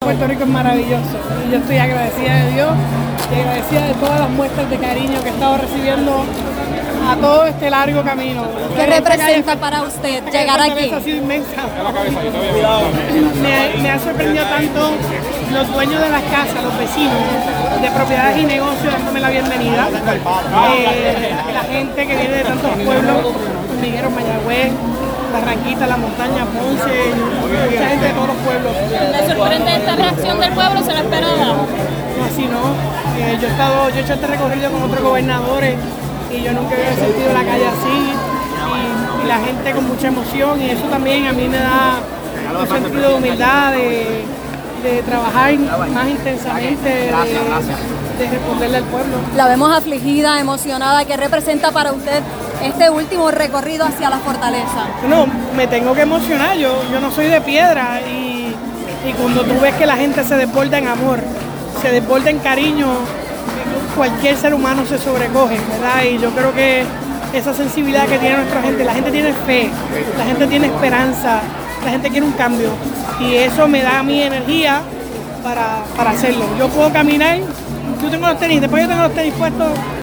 Puerto Rico es maravilloso y yo estoy agradecida de Dios y agradecida de todas las muestras de cariño que he estado recibiendo a todo este largo camino. ¿Qué representa para usted llegar aquí? Ha sido inmensa. Me ha sorprendido tanto los dueños de las casas, los vecinos de propiedades y negocios dándome la bienvenida. La gente que viene de tantos pueblos, Hormigueros, Mayagüez, Barranquita, La Montaña, Ponce, mucha gente de todos los pueblos. ¿Le sorprende esta reacción del pueblo? ¿Se la esperaba? No, así no. Yo he hecho este recorrido con otros gobernadores y yo nunca había sentido la calle así y la gente con mucha emoción y eso también a mí me da un sentido de humildad, de trabajar más intensamente, de responderle al pueblo. La vemos afligida, emocionada. ¿Qué representa para usted este último recorrido hacia la fortaleza? No, me tengo que emocionar, yo no soy de piedra y cuando tú ves que la gente se desborda en amor, se desborda en cariño, cualquier ser humano se sobrecoge, ¿verdad? Y yo creo que esa sensibilidad que tiene nuestra gente, la gente tiene fe, la gente tiene esperanza, la gente quiere un cambio y eso me da mi energía para hacerlo. Yo puedo caminar, yo tengo los tenis, después yo tengo los tenis puestos.